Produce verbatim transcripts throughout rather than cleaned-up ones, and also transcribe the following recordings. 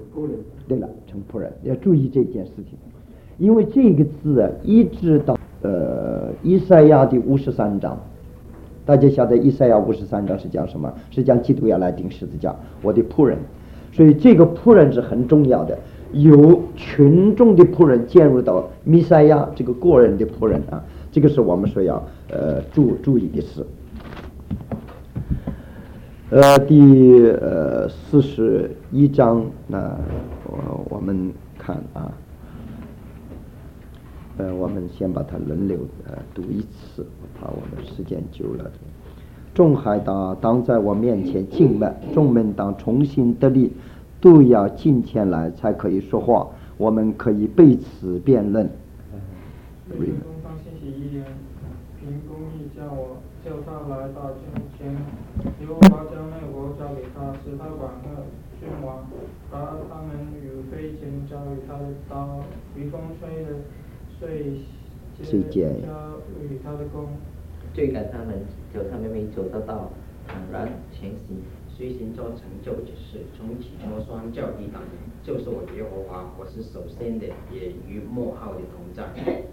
仆人。 对了，成仆人，要注意这件事情，因为这个字啊，一直到呃以赛亚的五十三章，大家晓得以赛亚五十三章是讲什么？是讲基督要来钉十字架，我的仆人。所以这个仆人是很重要的，有群众的仆人进入到弥赛亚这个个人的仆人啊，这个是我们所要呃注注意的事。呃，第呃四十一章，那我我们看啊，呃，我们先把它轮流呃读一次，怕我们时间久了。众海大当在我面前静默，众门当重新得力，都要进前来才可以说话，我们可以被此辩论。 东方信息一言，凭公义叫我叫他来到镜前，耶和华将那国交给他，使他管轄君王，把他们与飞禽交与他的刀，与风吹的碎秸交与他的弓。 追赶他们，叫他们没走得到，坦然前行，随行做成就之事，从起初双叫抵挡，就是我耶和华，我是首先的，也与末后的同在。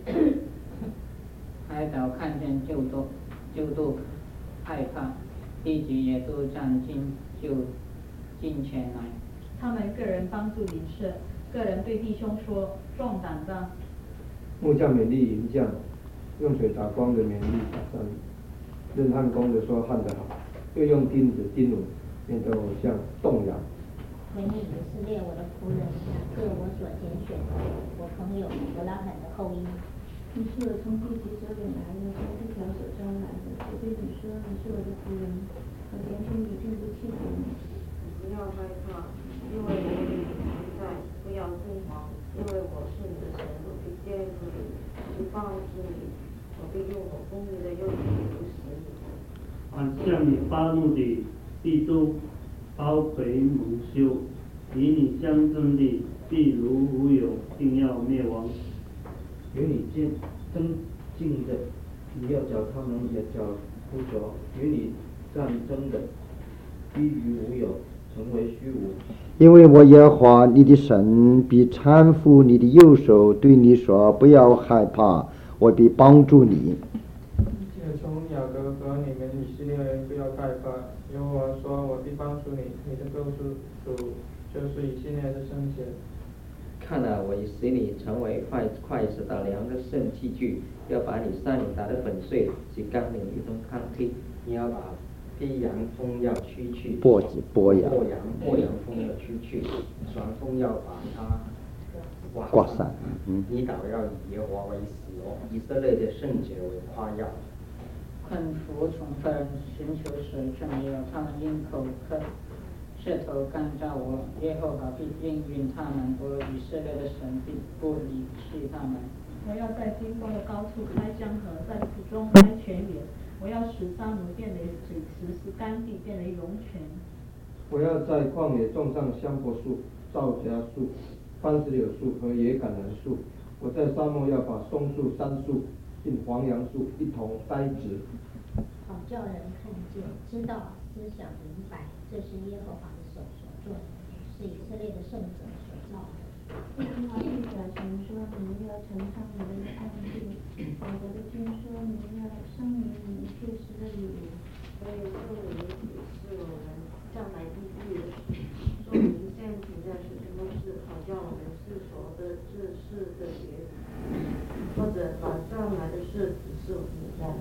海岛看见就都就都害怕，地级也都站进就近前来。 他们个人帮助邻舍，个人对弟兄说：壮胆吧！ 木匠勉励银匠，用水打光的勉励打上，任焊工的说焊得好，又用钉子钉稳，免得偶像动摇。 为你以色列我的仆人雅各我所拣选的，我朋友伯拉罕的后裔。 你是我从地级所领来的，从这条所招来的。我对你说，你是我的仆人，我拣选你，并不弃绝你。 不要害怕，因为我与你同在；不要惊慌，因为我是你的神，我必坚固你，必帮助你，我必用我公义的右手扶持你。 俺向你发怒的必都包围蒙羞，与你相争的必如无有，定要灭亡。 与你争争竞的，你要叫他们也叫不着；与你战争的，必于无有，成为虚无。 因为我耶和华你的神必搀扶你的右手，对你说：不要害怕，我必帮助你。 且从雅各和你们以色列人不要害怕，耶和华说：我必帮助你，你的救赎主就是以色列的圣者。 看啊，我已使你成为快快死的两个圣器具，要把你山岭打得粉碎，使冈岭一同抗黑。你要把披羊风要驱去， 剥剥羊， 剥羊剥羊风要驱去，旋风要把它刮散。嗯， 你倒要以耶和华为死哦，以色列的圣者为夸耀。 困服从客人寻求水，却没有，他们因口渴。舌头干燥我，耶和华必应允他们，我以色列的神必不离弃他们。 我要在经过的高处开江河，在谷中开泉源。我要使沙漠变为水池，使干地变为涌泉。 我要在旷野种上香柏树、皂荚树、番石榴树和野橄榄树。我在沙漠要把松树、杉树、并黄杨树一同栽植。 好叫人看见，知道，思想明白，这是耶和华的手所做的，是以色列的圣者所造的。 耶和华对百姓说：你们要陈唱你们的安定。雅各的君说：你们要声明你们切实的礼物。 所以圣灵指示我们将来地狱的事，说明现今在是什么事，好叫我们世所的这事的结果，或者把将来的事指示我们。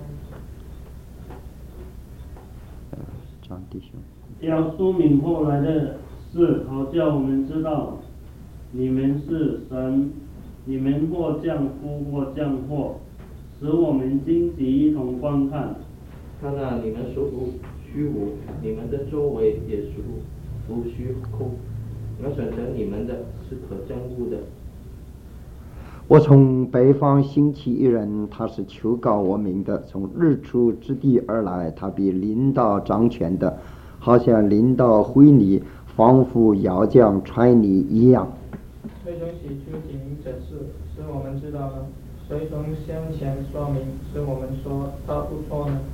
张弟兄， 要说明后来的事，好叫我们知道，你们是神，你们或降福或降祸，使我们荆棘一同观看。 看啊，你们属虚无，你们的周围也属无虚空。我选择你们的是可憎恶的。 我从北方兴起一人，他是求告我名的，从日出之地而来，他比领导掌权的，好像领导灰泥，仿佛窑匠揣泥一样。 谁从起初指明这事，使我们知道呢？谁从先前说明，使我们说他不错呢？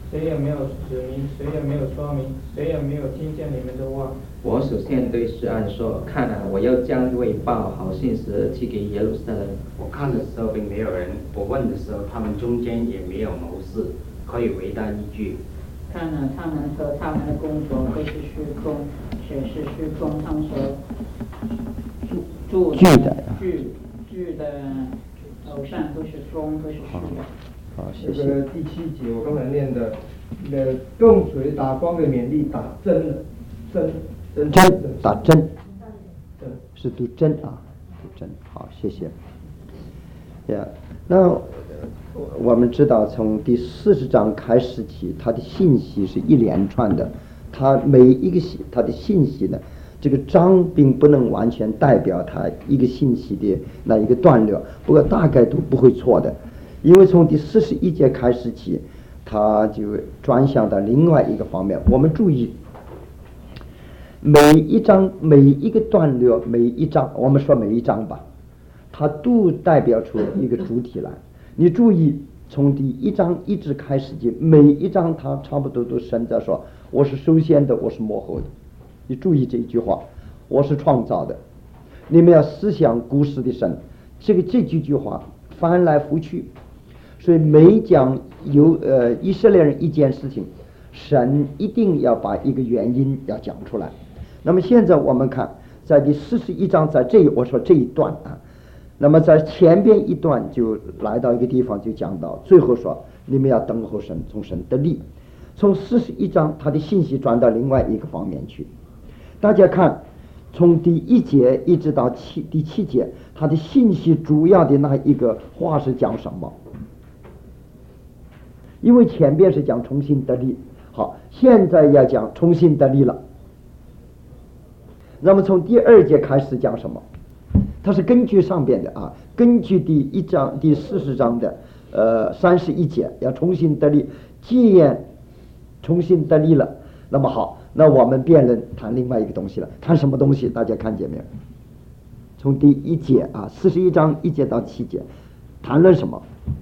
谁也没有指明，谁也没有说明，谁也没有听见你们的话。 我首先对示按说：看啊，我要将这位报好信使寄给耶路撒冷。我看的时候并没有人，我问的时候，他们中间也没有谋士可以为他依据。 看了他们和他们的工作都是虚空，却是虚空。他们所住聚的聚聚的偶像都是风，都是虚的。 好，谢这谢。 个第七节我刚才念的，呃，用锤打光的勉励打针了，针针针打针， 针是读针啊，读针。好，谢谢。呀，那我们知道从第四十章开始起，它的信息是一连串的，它每一个信它的信息呢，这个章并不能完全代表它一个信息的那一个段落，不过大概都不会错的。因为从第四十一节开始起，他就转向到另外一个方面。我们注意，每一章、每一个段落、每一章，我们说每一章吧，它都代表出一个主体来。你注意，从第一章一直开始起，每一章它差不多都神在说：“我是首先的，我是末后的。”你注意这一句话：“我是创造的。”你们要思想故事的神，这个这几句话翻来覆去。所以每讲有呃以色列人一件事情，神一定要把一个原因要讲出来。那么现在我们看，在第四十一章，在这我说这一段啊，那么在前边一段就来到一个地方，就讲到最后说你们要等候神，从神得力。从四十一章，他的信息转到另外一个方面去。大家看，从第一节一直到七第七节，他的信息主要的那一个话是讲什么？因为前边是讲重新得力，好，现在要讲重新得力了。那么从第二节开始讲什么？它是根据上边的啊，根据第一章第四十章的呃三十一节要重新得力。既然重新得力了，那么好，那我们辩论谈另外一个东西了。谈什么东西？大家看见没有？从第一节啊，四十一章一节到七节，谈论什么？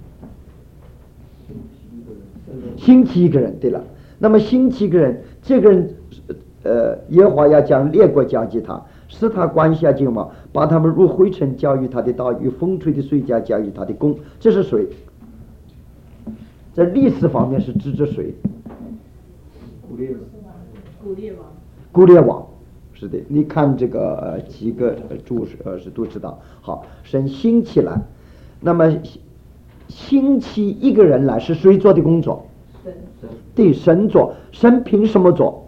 兴起一个人，对了，那么兴起一个人，这个人，呃，耶和华要将列国交给他，使他管辖境贸，把他们如灰尘交于他的道，与风吹的水家交于他的弓。这是谁？在历史方面是指着谁？ 古列王。 古列王。 古列王，是的，你看这个呃几个注释呃是都知道。好，神兴起来，那么兴起一个人来是谁做的工作？ 神。 对，神做。神凭什么做？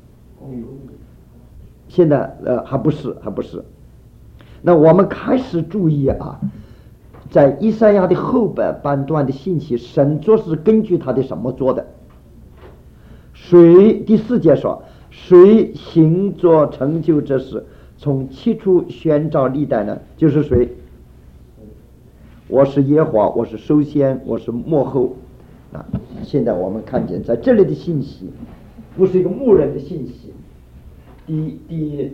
现在呃还不是还不是。那我们开始注意啊，在以赛亚的后半半段的信息，神做是根据他的什么做的？谁？第四节说，谁行作成就这事，从起初宣召历代呢？就是谁？我是耶和华，我是首先，我是末后。啊，现在我们看见在这里的信息，不是一个牧人的信息。第第，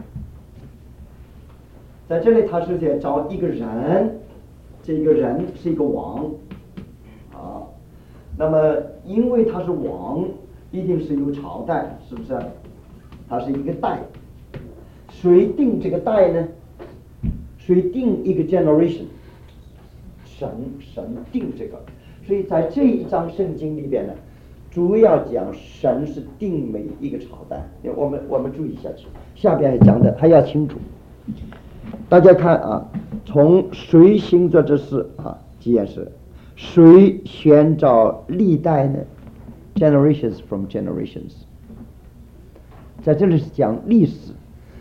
在这里他是在找一个人，这个人是一个王，啊，那么因为他是王，一定是有朝代，是不是？他是一个代，谁定这个代呢？谁定一个 generation？ 神神定这个，所以在这一章圣经里边呢，主要讲神是定每一个朝代。我们我们注意下去，下边讲的还要清楚。大家看啊，从谁行作这事啊，这件事，谁宣召历代呢 ？Generations from generations， 在这里是讲历史。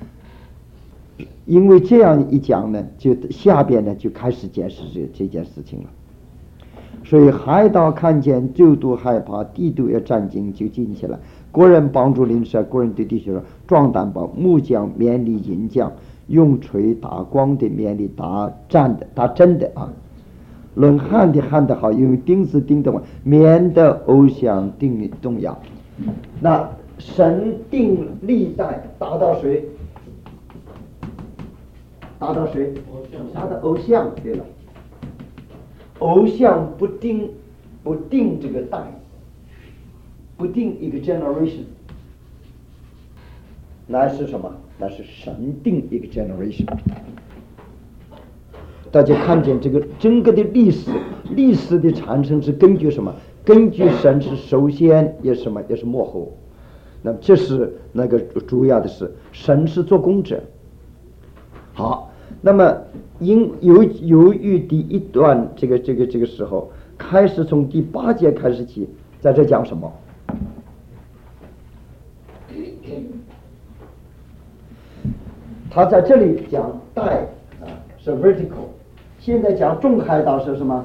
因为这样一讲呢，就下边呢就开始解释这这件事情了。所以海岛看见就都害怕，地都要战惊，就进起来。国人帮助邻舍，国人对弟兄说：壮胆吧！木匠勉励银匠，用锤打光的勉励打战的打针的啊。论焊的焊的好，用钉子钉的完，免得偶像定动摇。那神定历代打到谁？打到谁？打到偶像。对了，偶像不定不定这个代， 不定一个 generation， 那是什么？那是神定一个 generation。大家看见这个整个的历史，历史的产生是根据什么？根据神是首先也是什么？也是幕后。那么这是那个主要的是神是做工者。好，那么因由由于第一段这个这个这个时候开始，从第八节开始起，在这讲什么？他在这里讲带啊是 vertical， 现在讲众海岛是什么？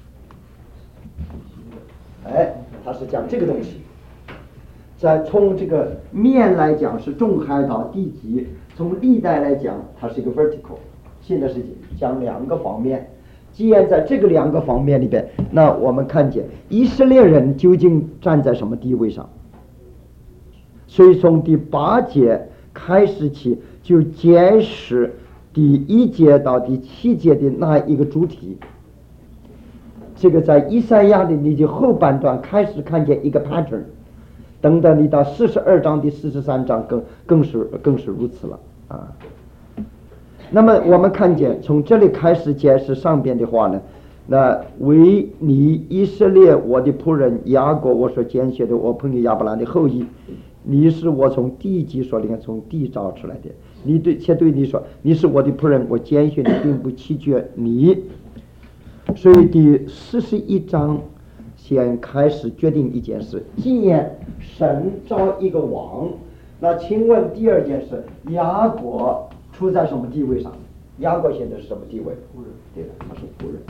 哎，他是讲这个东西。在从这个面来讲是众海岛地级，从历代来讲它是一个 vertical， 现在是讲两个方面。既然在这个两个方面里边，那我们看见以色列人究竟站在什么地位上？所以从第八节开始起就解释第一节到第七节的那一个主题。这个在以赛亚的你的后半段开始看见一个 pattern， 等到你到四十二章第四十三章更更是更是如此了啊。那么我们看见从这里开始解释上边的话呢，那为你以色列我的仆人雅各我所拣选的我朋友亚伯兰的后裔，你是我从地级说，你看从地造出来的，你对且对你说你是我的仆人，我拣选你并不弃绝你。所以第四十一章先开始决定一件事，既然神召一个王，那请问第二件事，雅各处在什么地位上？雅各现在是什么地位？仆人。对了，他是仆人。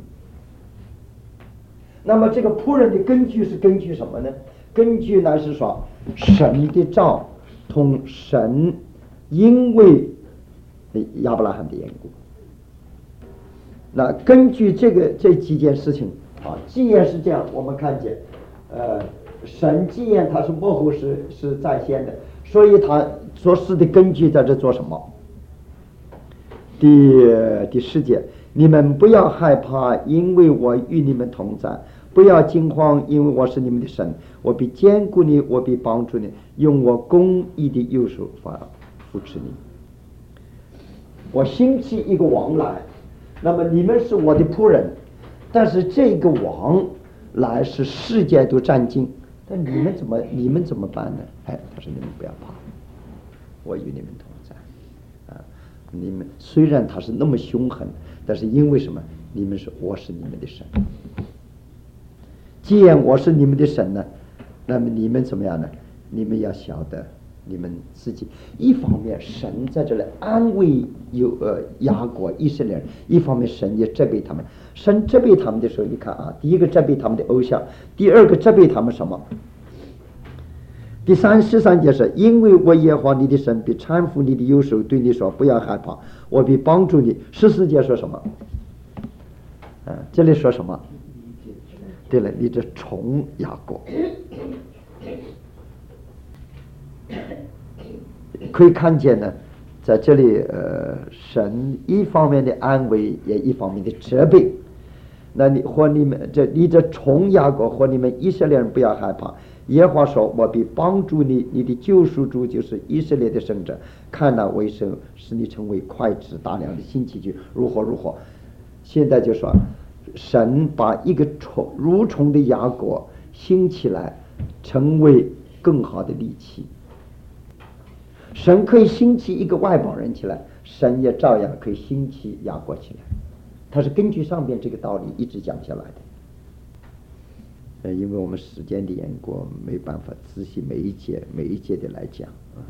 那么这个仆人的根据是根据什么呢？根据呢是说神的召同神因为亚伯拉罕的缘故。那根据这个这几件事情啊，既然是这样，我们看见呃神既然他是幕后是是在先的，所以他做事的根据在这做什么？第第十节，你们不要害怕，因为我与你们同在；不要惊慌，因为我是你们的神，我必坚固你，我必帮助你，用我公义的右手法扶持你。我兴起一个王来，那么你们是我的仆人，但是这个王来是世界都战惊，但你们怎么你们怎么办呢？哎，他说你们不要怕，我与你们同在啊！你们虽然他是那么凶狠，但是因为什么？你们是我是你们的神。既然我是你们的神呢，那么你们怎么样呢？你们要晓得，你们自己一方面神在这里安慰有呃雅各以色列人，一方面神也责备他们。神责备他们的时候，你看啊，第一个责备他们的偶像，第二个责备他们什么？第三十三节是因为我耶和华你的神必搀扶你的右手，对你说不要害怕，我必帮助你。十四节说什么？啊，这里说什么？对了，你这宠雅各。可以看见呢，在这里呃，神一方面的安慰，也一方面的责备。那你或你们这你这宠雅各或你们以色列人不要害怕。耶和华说：“我必帮助你，你的救赎主就是以色列的圣者，看那为神使你成为脍炙大量的新器具，如何如何。”现在就说，神把一个虫蠕虫的雅各兴起来，成为更好的利器。神可以兴起一个外邦人起来，神也照样可以兴起雅各起来。他是根据上边这个道理一直讲下来的。呃，因为我们时间的缘故，没办法仔细每一节每一节的来讲啊。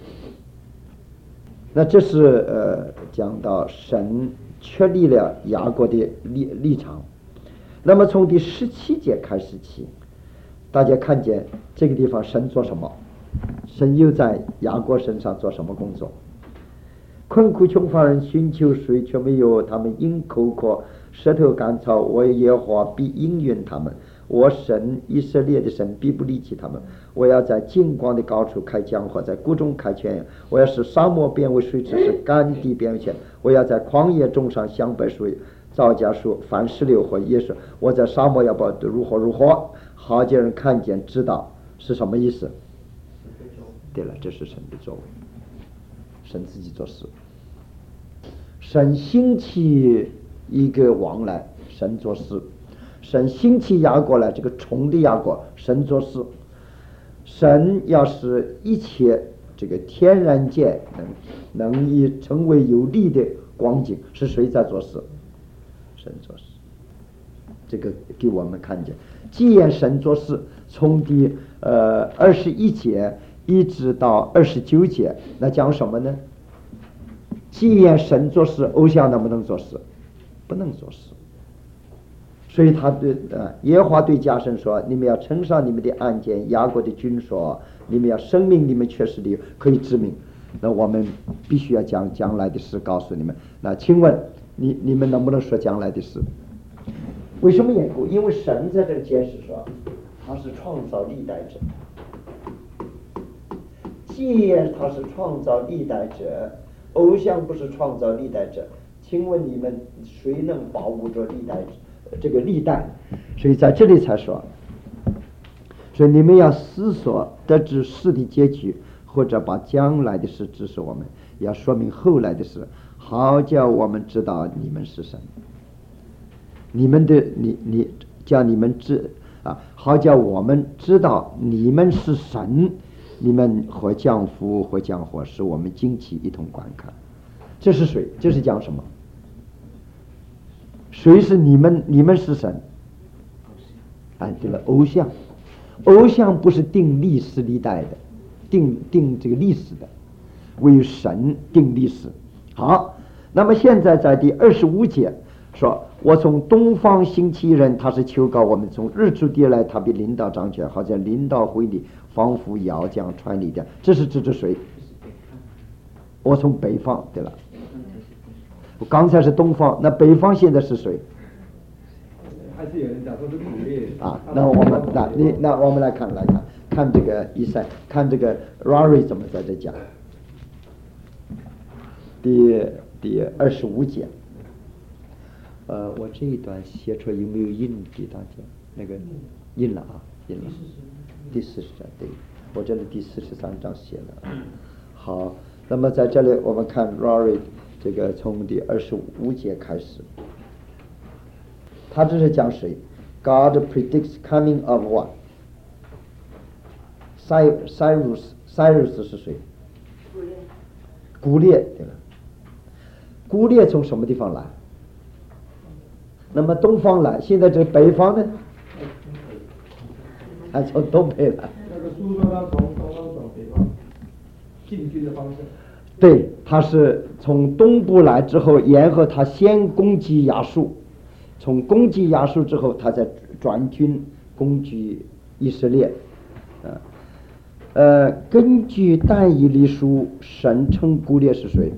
那这是呃讲到神确立了雅各的立立场。那么从第十七节开始起，大家看见这个地方神做什么？神又在雅各身上做什么工作？困苦穷乏人寻求水，却没有，他们因口渴，舌头干燥，我耶和华必应允他们。我神以色列的神必不离弃他们。我要在金光的高处开江河，在谷中开泉源。我要使沙漠变为水池，使干地变为泉。我要在旷野种上香柏树、皂荚树、番石榴和椰树。我在沙漠要把如何如何，好叫人看见知道是什么意思？对了，这是神的作为，神自己做事。神兴起一个王来，神做事；神兴起雅各来，这个虫的雅各，神做事。神要使一切这个天然界能能以成为有利的光景，是谁在做事？神做事。这个给我们看见，既然神做事，从第呃二十一节一直到二十九节，那讲什么呢？既然神做事，偶像能不能做事？不能做事。所以他对呃耶和华对迦申说：“你们要称上你们的案件，雅各的君说，你们要声明你们确实的可以知明。”那我们必须要讲将来的事告诉你们。那请问你你们能不能说将来的事？为什么缘故？因为神在这里解释说，他是创造历代者。既然他是创造历代者，偶像不是创造历代者，请问你们谁能保护着历代这个历代？所以在这里才说，所以你们要思索得知事的结局，或者把将来的事指示我们，要说明后来的事，好叫我们知道你们是神。你们的你你叫你们知啊，好叫我们知道你们是神，你们和降福和降祸，使我们惊奇一同观看。这是谁？这是讲什么？谁是你们？你们是神？哎，对了，偶像，偶像不是定历史历代的，定定这个历史的，为神定历史。好，那么现在在第二十五节说，我从东方兴起人，他是求告我们从日出地来，他比领导掌权，好像领导会里仿佛要将传力的。这是指着谁？我从北方，对了，我刚才是东方，那北方现在是谁？ 还是有人讲说是古列啊。那我们那你那我们来看来看看这个以赛，看这个 Rory 怎么在这讲。第第二十五节。呃，我这一段写出来有没有印给大家？那个印了啊，印了。第四十章，对，我这里第四十三章写了。好，那么在这里我们看 Rory 这个从第二十五节开始，他这是讲谁 ？God predicts coming of what? Cyrus Cyrus 是谁？古列，对了。古列从什么地方来？那么东方来，现在这北方呢？还从东北来。 那个书说他从东方往北方进军的方向。 对，他是从东部来之后，然后他先攻击亚述，从攻击亚述之后，他再转军攻击以色列。呃，呃，根据但以理书，神称古列是谁？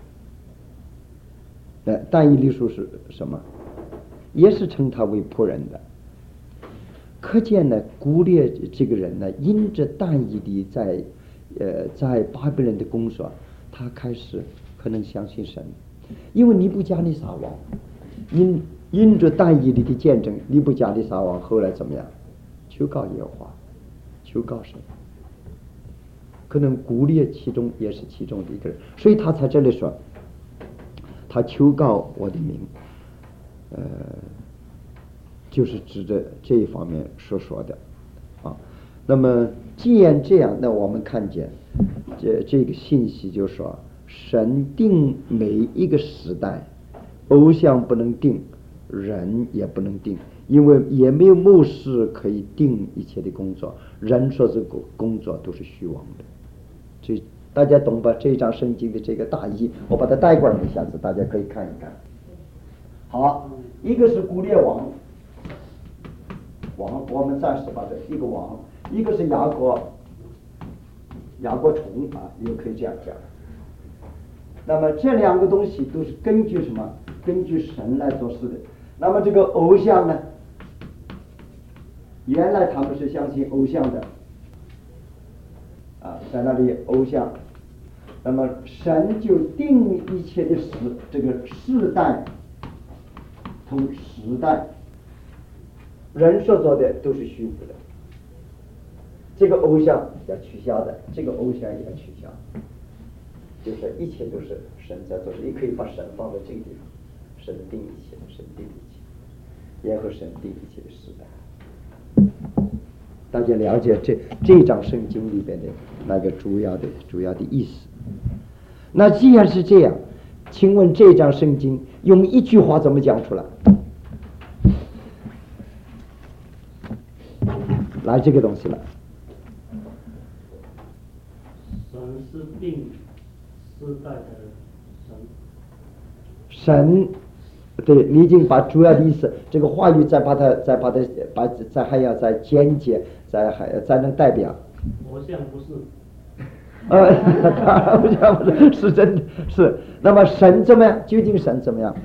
呃，但以理书是什么？也是称他为仆人的。可见呢，古列这个人呢，因着但以理在呃在巴比伦的工作，他开始可能相信神，因为尼布甲尼撒王因因着但以理的见证，尼布甲尼撒王后来怎么样？求告耶和华，求告神。可能古列其中也是其中的一个人，所以他在这里说，他求告我的名。呃，就是指着这一方面所说的啊。那么既然这样，那我们看见这这个信息就说，神定每一个时代，偶像不能定，人也不能定，因为也没有谋士可以定一切的工作，人说这个工作都是虚妄的。所以大家懂吧？这一章圣经的这个大意，我把它带过来一下子，大家可以看一看。好，一个是古列王，王我们暂时把这一个王，一个是雅各，雅各虫啊，也可以这样讲。那么这两个东西都是根据什么？根据神来做事的。那么这个偶像呢？原来他们是相信偶像的，啊，在那里偶像。那么神就定一切的时，这个世代。从时代，人所做的都是虚无的， 这个偶像要取消的，这个偶像也要取消，就是一切都是神在做事。你可以把神放在这个地方，神定一切，神定一切，然后神定一切的时代。大家了解这这章圣经里边的那个主要的主要的意思。那既然是这样，请问这章圣经用一句话怎么讲出来？来这个东西了。 神是定世代的神。 神，对，你已经把主要的意思，这个话语再把它再把它把再还要再简洁，再还再能代表。 偶像不是。 呃，偶像不是，是真的是。那么神怎么样？究竟神怎么样？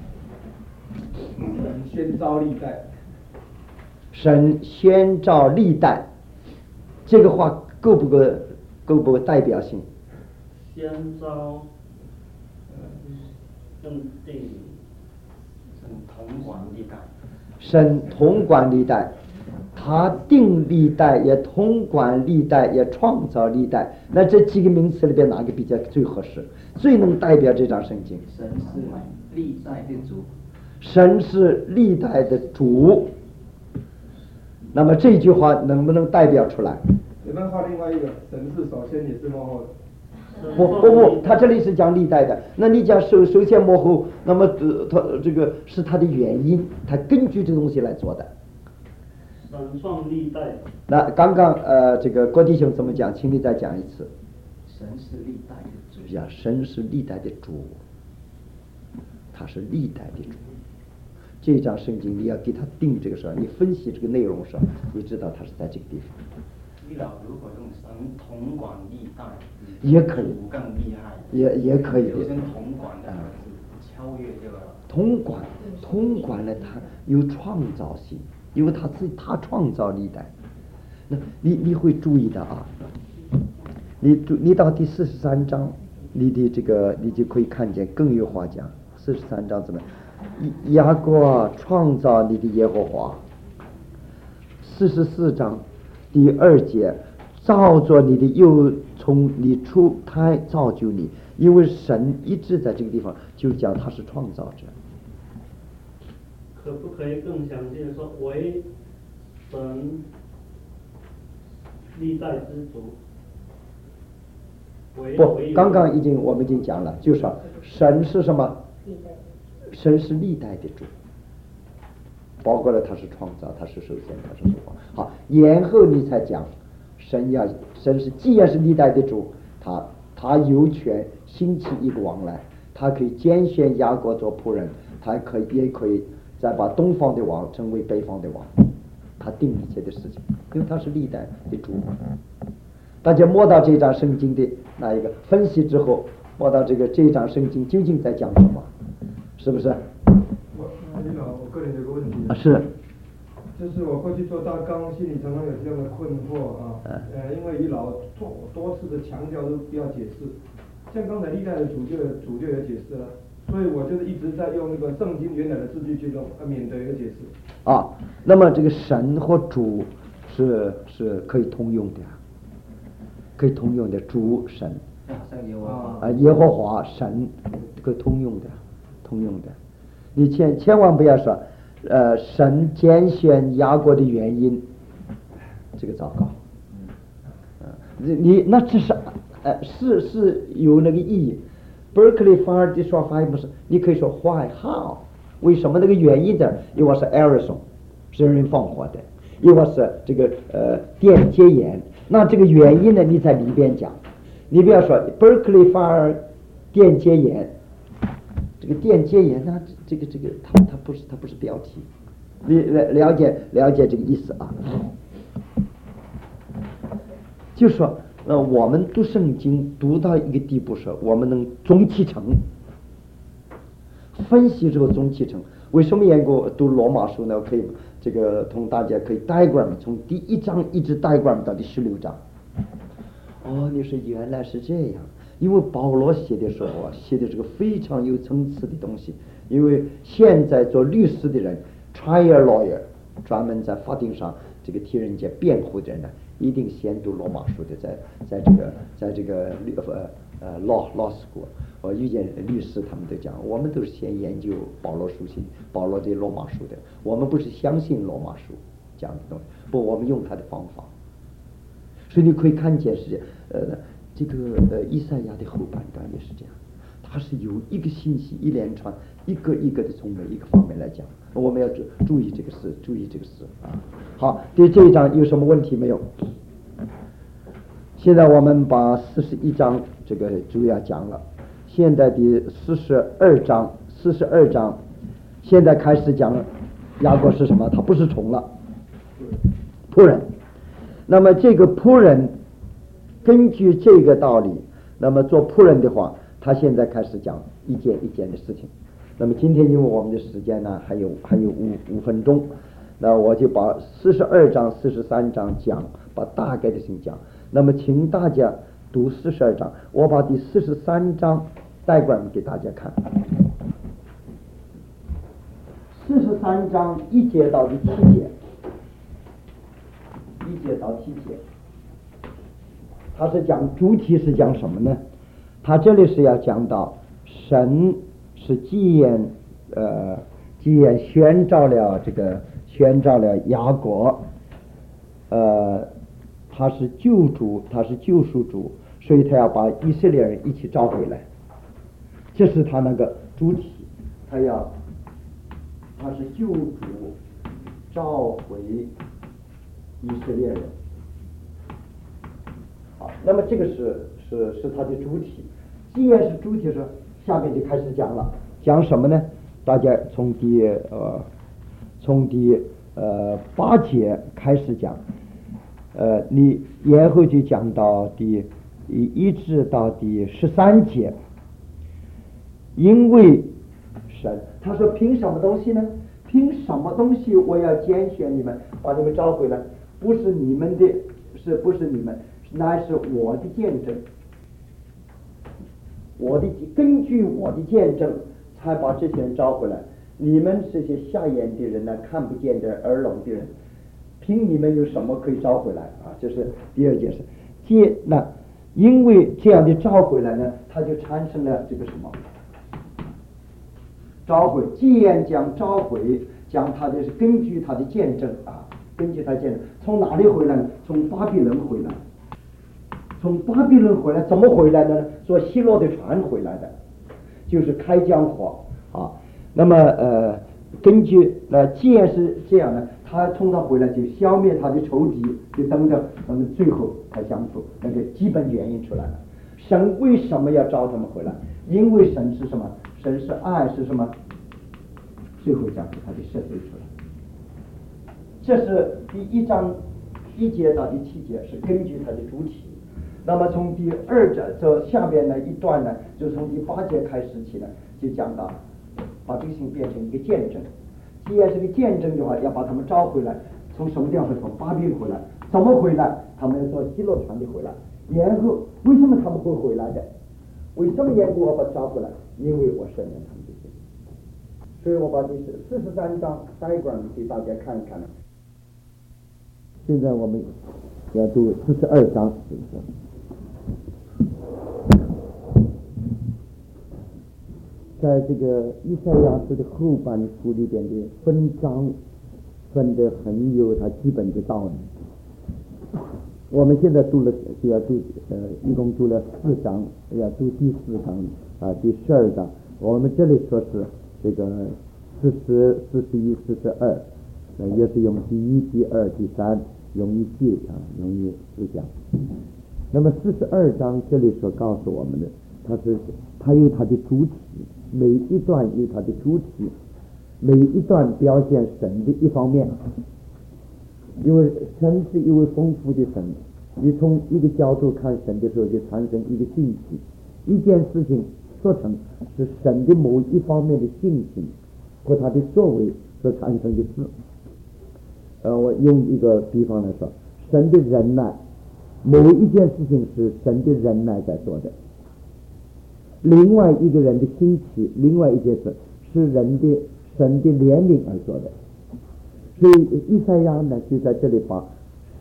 神先召历代。 神先召历代，这个话够不够够不够代表性？ 先召，更定， 神统管历代。 神统管历代，他定历代，也统管历代，也创造历代。那这几个名词里边哪个比较最合适？最能代表这张圣经？ 神是历代的主。 神是历代的主。那么这句话能不能代表出来？ 没办法，另外一个神是首先也是幕后的。 不不不，他这里是讲历代的。那你讲首首先幕后，那么呃，他这个是他的原因，他根据这东西来做的。 神创历代。 那刚刚呃，这个郭弟兄怎么讲？请你再讲一次。 神是历代的主。 呀，神是历代的主，他是历代的主。这张圣经你要给他定这个事儿，你分析这个内容的时候，你知道他是在这个地方。 你老如果用神统管历代， 也可以， 更厉害。 也也可以。 有神统管的是超越这个。 统管，统管呢，他有创造性，因为他自己他创造历代。那你你会注意的啊，你注你到第四十三章，你的这个你就可以看见更有话讲。四十三章怎么样？雅各创造你的耶和华。四十四章第二节，造作你的又从你出胎造就你，因为神一直在这个地方就讲他是创造者。 可不可以更详细的说，为神历代之主？ 不，刚刚已经我们已经讲了，就说神是什么？神是历代的主，包括了他是创造，他是首先，他是什么？好，然后你才讲神要神是既然是历代的主，他他有权兴起一个王来，他可以拣选雅各做仆人，他可以也可以再把东方的王成为北方的王，他定一切的事情，因为他是历代的主。大家摸到这张圣经的那一个分析之后，摸到这个这张圣经究竟在讲什么？是不是？ 我李老，我个人有个问题啊，是， 就是我过去做大纲，心里常常有这样的困惑啊。呃，因为李老多多次的强调都不要解释，像刚才历代的主就主就有解释了，所以我就是一直在用那个圣经原来的字句去弄，啊，免得有解释。 啊，那么这个神和主是是可以通用的，可以通用的，主神。啊，耶和华神可以通用的。通用的，你千千万不要说，呃，神拣选雅各的原因，这个糟糕。嗯、呃，你那只是，呃，是是有那个意义。Berkeley 反而的说法不是，你可以说 why how， 为什么那个原因的？因为是 Arison 是人放火的，因为是这个呃电接眼，那这个原因呢，你在里边讲，你不要说 Berkeley 反而电接眼。这个电接眼呢，这个这个它它不是它不是标题，你了解了解这个意思啊？就说呃，我们读圣经读到一个地步时，我们能总起成，分析之后总起成。为什么研究读罗马书呢？可以这个同大家可以diagram从第一章一直diagram到第十六章。哦，你说原来是这样。因为保罗写的时候啊，写的这个非常有层次的东西。因为现在做律师的人 ，trial lawyer， 专门在法庭上这个替人家辩护的人呢， 一定先读罗马书的，在在这个在这个律呃呃 law law school， 我遇见律师他们都讲，我们都是先研究保罗书信，保罗的罗马书的，我们不是相信罗马书这样的东西，不，我们用他的方法。所以你可以看见是呃这个呃以赛亚的后半段也是这样，它是由一个信息一连串，一个一个的从每一个方面来讲，我们要注注意这个事，注意这个事啊。好，对这一章有什么问题没有？现在我们把四十一章这个主要讲了，现在的四十二章，四十二章现在开始讲雅各是什么？他不是虫了，仆人。那么这个仆人根据这个道理，那么做仆人的话，他现在开始讲一件一件的事情。那么今天因为我们的时间呢还有还有五五分钟，那我就把四十二章四十三章讲，把大概的事情讲。那么请大家读四十二章，我把第四十三章带过来给大家看。四十三章一节到第七节，一节到七节，它是讲主题是讲什么呢？它这里是要讲到神是既然呃既然宣召了这个宣召了雅各，呃他是救主，他是救赎主，所以他要把以色列人一起召回来，这是他那个主体，他要他是救主召回以色列人。好，那么这个是是是他的主体。既然是主体的时候，下面就开始讲了，讲什么呢？大家从第呃从第呃八节开始讲，呃，你然后就讲到第一直到第十三节，因为神他说凭什么东西呢？凭什么东西我要拣选你们，把你们召回来？不是你们的，是不是你们？乃是我的见证。我的根据我的见证才把这些人召回来。你们这些瞎眼的人呢，看不见的耳聋的人，凭你们有什么可以召回来啊？这是第二件事。接那因为这样的召回来呢，他就产生了这个什么召回。既然讲召回，讲他的是根据他的见证啊，根据他见证，从哪里回来呢？从巴比伦回来。从巴比伦回来，怎么回来的呢？坐希罗的船回来的，就是开江河啊。那么呃，根据呃，既然是这样呢，他从他回来就消灭他的仇敌，就等着他们最后才讲出那个基本原因出来了。神为什么要召他们回来？因为神是什么？神是爱，是什么？最后讲出他的赦罪出来。这是第一章一节到第七节，是根据他的主体。那么从第二章这下边呢一段呢，就从第八节开始起呢，就讲到把这个事变成一个见证。既然是个见证的话，要把他们召回来。从什么地方？从巴比伦回来。怎么回来？他们要坐希罗船的回来。然后为什么他们会回来的？为什么缘故我把他召回来？因为我赦免他们的罪。所以我把这四十三章diagram给大家看一看。现在我们要读四十二章，是不是？在这个以赛亚书的后半书里边的分章分得很有它基本的道理。我们现在读了就要读呃，一共读了四章，要读第四章啊，第十二章。我们这里说是这个四十、四十一、四十二，呃，也是用第一、第二、第三，容易记啊，容易思想。那么四十二章这里所告诉我们的，它是它有它的主体。每一段有它的主体，每一段表现神的一方面。因为神是一位丰富的神，你从一个角度看神的时候，就产生一个信息。一件事情做成是神的某一方面的性情和他的作为所产生的事。呃，我用一个比方来说，神的忍耐，某一件事情是神的忍耐在做的。另外一个人的兴起，另外一件事是人的神的怜悯而做的。所以以赛亚呢就在这里把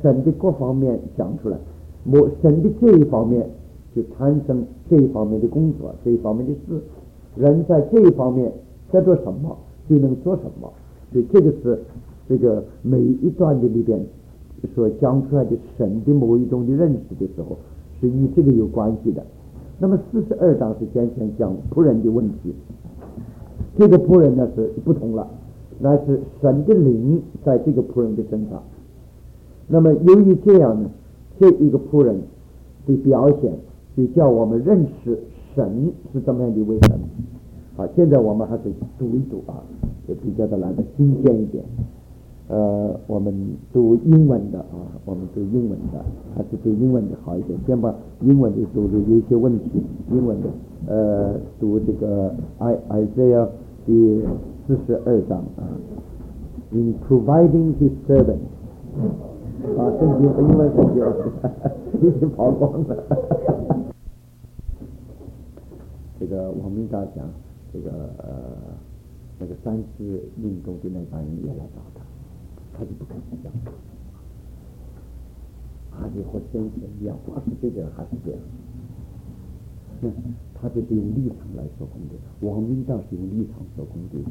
神的各方面讲出来，我神的这一方面就产生这一方面的工作，这一方面的事，人在这一方面在做什么就能做什么。所以这个是这个每一段的里边所讲出来的神的某一种的认识的时候，是与这个有关系的。那么四十二章是先前讲仆人的问题，这个仆人呢是不同了，那是神的灵在这个仆人的身上。那么由于这样呢，这一个仆人的表现就叫我们认识神是怎么样的一位神。好，现在我们还是读一读啊，也比较的来的新鲜一点。呃，我们读英文的啊，我们读英文的还是读英文的好一点。先把英文的读的有一些问题，英文的呃读这个 I Isaiah 第四十二章啊 ，In providing his servant 啊，圣经英文圣经已经跑光了。这个我们刚讲这个呃那个三次运动的那帮人也来找他。他就不肯讲，还是和先前一样，光是这个人还是这样。那他这是用立场来做工的，王明道是用立场做工的，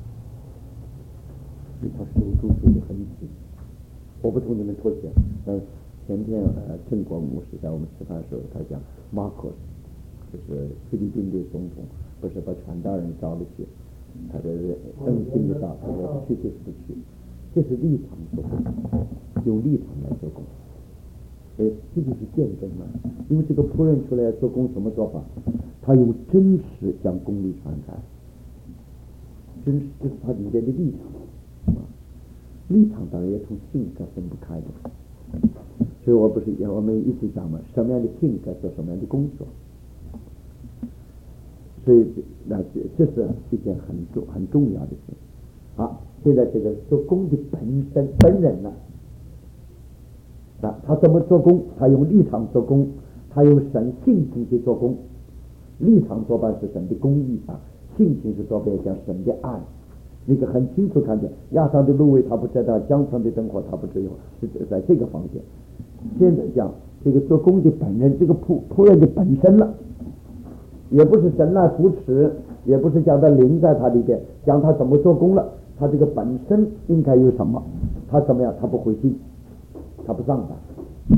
所以他守住守得很紧。我不同你们脱鞋，但前天呃，郑国牧师在我们吃饭的时候，他讲马可斯，就是菲律宾的总统，不是把传道人招了去，他的登信的到，他说去就是不去。这是立场做工，用立场来做工，所以这就是见证嘛。因为这个仆人出来做工什么做法？他用真实将公理传开，真实这是他里边的立场，立场当然也从性格分不开的。所以我不是我们一直讲嘛，什么样的性格做什么样的工作。所以那这这是一件很重很重要的事。好，现在这个做工的本身本人呢，啊，他怎么做工？他用立场做工，他用神性情去做工。立场多半是神的公义啊，性情是多半讲神的爱。那个很清楚看见，亚当的芦苇他不知道，江城的灯火他不知有，是在这个方面。现在讲这个做工的本人，这个仆仆人的本身了，也不是神来扶持，也不是讲他灵在他里边，讲他怎么做工了。他这个本身应该有什么？他怎么样？他不灰心，他不上当，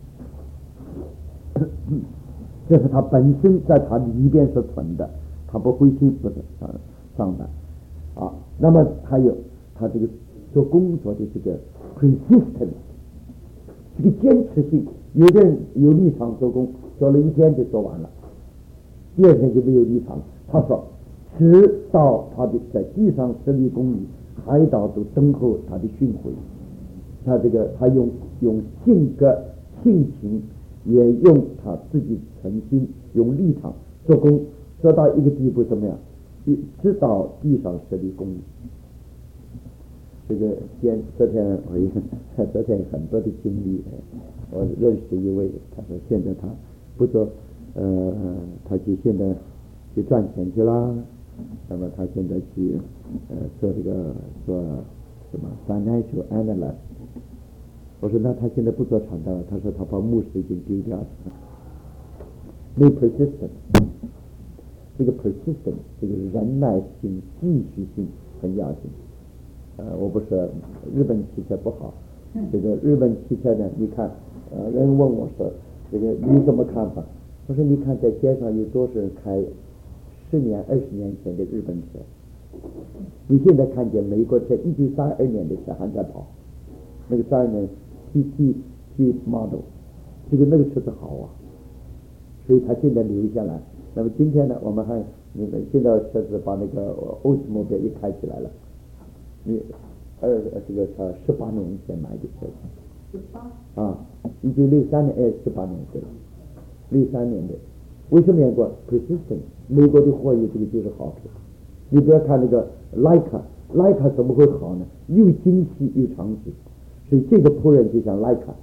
这是他本身在他里边所存的，他不灰心，不是上上当啊。那么还有他这个做工作的这个 persistence， 这个坚持性。有的人有立场做工，做了一天就做完了，第二天就没有立场。他说。直到他的在地上设立公理，海岛都等候他的训诲。他这个他用用性格性情，也用他自己诚心，用立场做工，做到一个地步怎么样？直到地上设立公理。这个先昨天我也昨天很多的经历，我认识一位，他说现在他不做，呃，他就现在去赚钱去啦。那么他现在去呃做这个做什么 financial analyst。我说那他现在不做传道了，他说他把牧师已经丢掉了。没 persistence， 这个 persistence 这个忍耐性、继续性很要紧。呃，我不说日本汽车不好，这个日本汽车呢，你看，呃，人问我说这个你怎么看法？我说你看在街上有多少人开十年、二十年前的日本车，你现在看见美国车，一九三二年的车还在跑，那个三二年 T T T model， 这个那个车子好啊，所以他现在留下来。那么今天呢，我们还那个现在车子把那个欧斯目标一开起来了，你二这个他十八年前买的车子，十八啊，一九六三年哎，十八年对了，六三年的。为什么美国 persistent？ 美国的货有这个就是好处。你不要看那个徕卡，徕卡怎么会好呢？又精细又长久，所以这个仆人就像徕卡，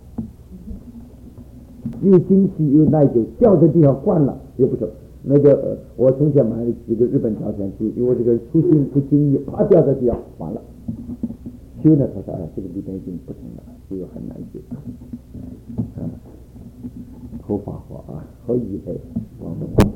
又精细又耐久，掉在地上惯了也不成。那个、呃、我从前买了几个日本照相机，因为这个粗心不经意，啪掉在地上完了。修呢，他说啊，这个里边已经不成了。 这个很难解释。啊，头发花啊，和预备我们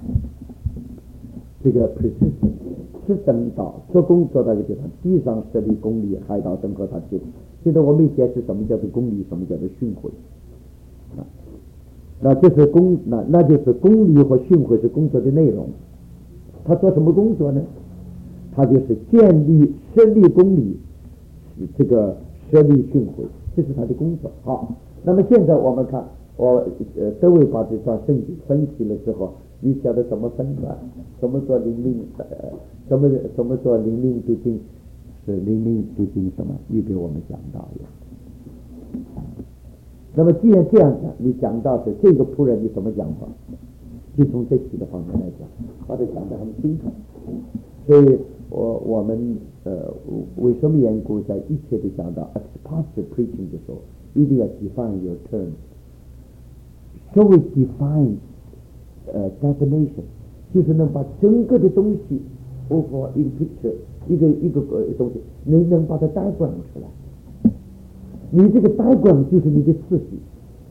这个 persistent 是等到做工作那个地方，地上设立公理，海岛等和他去。现在我没解释什么叫做公理，什么叫做训诲啊。那就是公那那就是公理和训诲是工作的内容。他做什么工作呢？他就是建立设立公理，这个设立训诲，这是他的工作。好，那么现在我们看，我呃德维把这段圣经分析了之后，你晓得怎么分段？什么做灵命？呃，什么什么做灵命读经？是灵命读经什么？预备我们讲到了。那么既然这样讲，你讲到是这个仆人，你怎么讲法？就从这几个方面来讲，把它讲得很清楚。所以我我们呃为什么缘故在一切的讲到 expositor preaching 的时候，一定要 define your terms。所谓 define 呃 definition， 就是能把整个的东西 over 一个 picture， 一个一个呃东西，你能把它diagram出来。你这个diagram就是你的次序，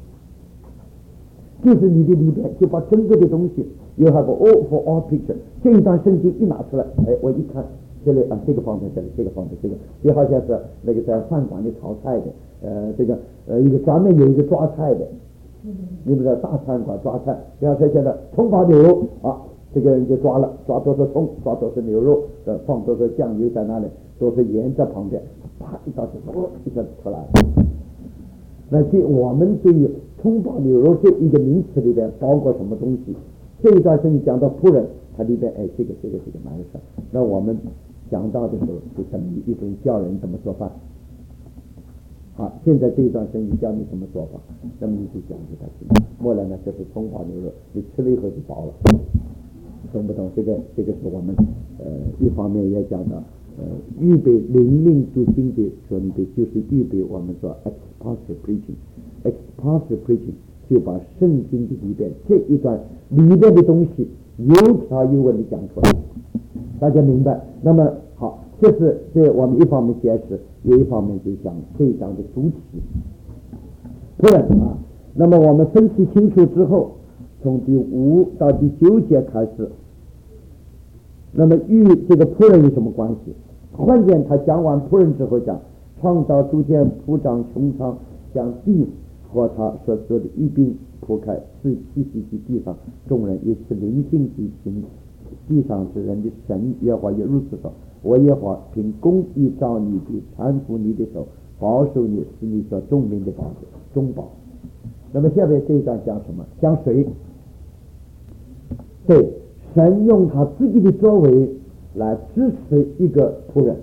就是你的里边就把整个的东西有那个 all for all picture。这一段圣经一拿出来，哎，我一看这里啊，这个方面这里，这个方面这个，就好像是那个在饭馆里炒菜的，呃，这个呃一个专门有一个抓菜的，你们知道大餐馆抓菜，比方说现在葱爆牛肉啊，这个人就抓了，抓多少葱，抓多少牛肉，呃，放多少酱油在那里，多少盐在旁边，啪一刀就哦一下子出来了。那这我们对于葱爆牛肉这一个名词里边包括什么东西？这一段圣经讲到仆人，它里边哎这个这个这个蛮事。那我们讲到的时候就等于一种教人怎么做饭。好，现在这一段圣经教你怎么做法，那么你就讲给他听。末来呢，这是葱爆牛肉，你吃了以后就饱了，懂不懂？这个这个是我们呃一方面也讲到呃预备灵命读经的准备，就是预备我们说 expositor preaching。expositor preaching 就把圣经的里边这一段里边的东西有条有文的讲出来，大家明白？那么好，这是这我们一方面解释，有一方面就讲这一章的主题。仆人啊，那么我们分析清楚之后，从第五到第九节开始，那么与这个仆人有什么关系？换见他讲完仆人之后讲，创造逐渐铺张穹苍，将地和他所说的一并铺开，是栖息于地上众人，也是灵性之行地上之人的神。耶和华也如此说：我耶和华凭公义照你的，搀扶你的手，保守你，是你所众民的保中保。那么下面这一段讲什么？讲谁？对，神用他自己的作为来支持一个仆人，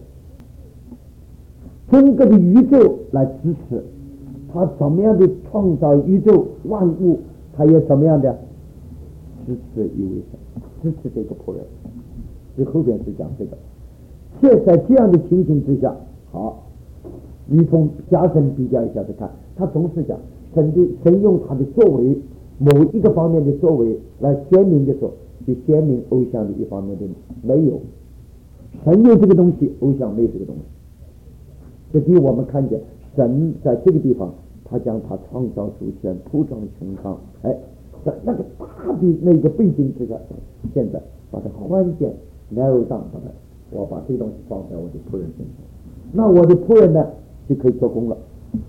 整个的宇宙来支持他，怎么样的创造宇宙万物，他也怎么样的支持一位神，支持这个仆人。这后边是讲这个。现在这样的情形之下，好，你从加深比较一下子看，他总是讲神的神用他的作为，某一个方面的作为来显明的时候，就显明偶像的一方面的没有。神有这个东西，偶像没有这个东西。这给我们看见神在这个地方，他将他创造主权铺张穹苍，哎，在那个大的那个背景之下，现在把它缓解 narrow down， 把它我把这个东西放在我的仆人身上，那我的仆人呢就可以做工了。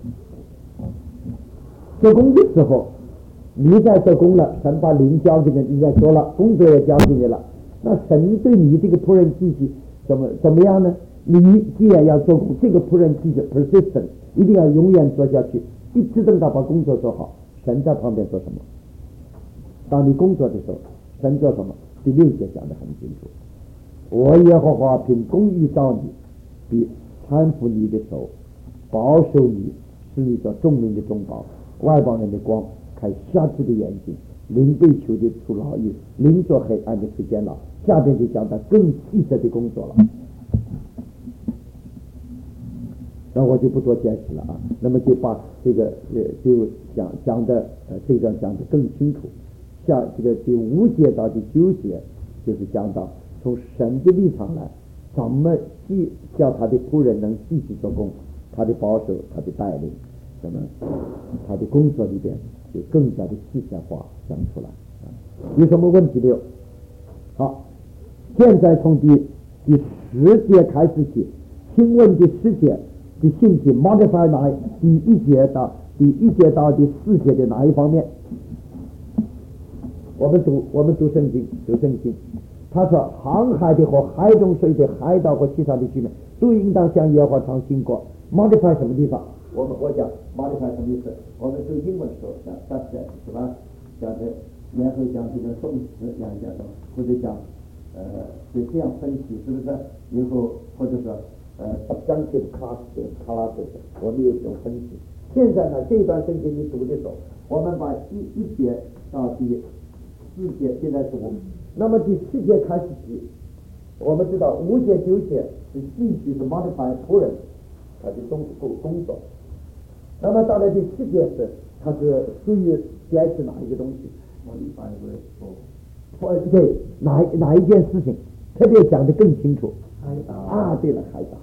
做工的时候，你在做工了，神把灵交给你，你在做了，工作也交给你了，那神对你这个仆人继续怎么怎么样呢？你既然要做工，这个仆人继续 persistent， 一定要永远做下去，一直等到把工作做好。神在旁边做什么？当你工作的时候，神做什么？第六节讲得很清楚。我耶和华凭公义照你，必搀扶你的手，保守你，使你做众民的中保，外邦人的光，开瞎子的眼睛，灵被囚的出牢狱，灵做黑暗的出监牢。下边就讲到更细致的工作了，那我就不多解释了啊。那么就把这个呃就讲讲的呃这段讲的更清楚。像这个第五节到第九节，就是讲到从神的立场来，怎么继叫他的仆人能继续做工，他的保守，他的带领。 那么他的工作里边就更加的细节化讲出来啊。有什么问题没有？好，现在从第第十节开始起，请问第十节的信息 modify 哪第一节到第一节到第四节的哪一方面？我们读我们读圣经读圣经，他说航海的和海中水的海岛和其他的居民都应当向耶和华唱新歌。modify 什么地方？我们我讲 modify 什么意思？我们读英文说的 subject 是吧？讲的然后讲这个动词讲讲什么，或者讲呃就这样分析是不是？以后或者说呃 subjunctive class classes 我们有这种分析。现在呢这一段圣经你读的时候，我们把一一节到第四节现在读，那么第四节开始起，我们知道五节九节是继续是 modify 仆人他的工工作，那么到了第四节是它是属于解释哪一个东西？ modify 或者对哪哪一件事情特别讲得更清楚？海岛啊，对了，海岛。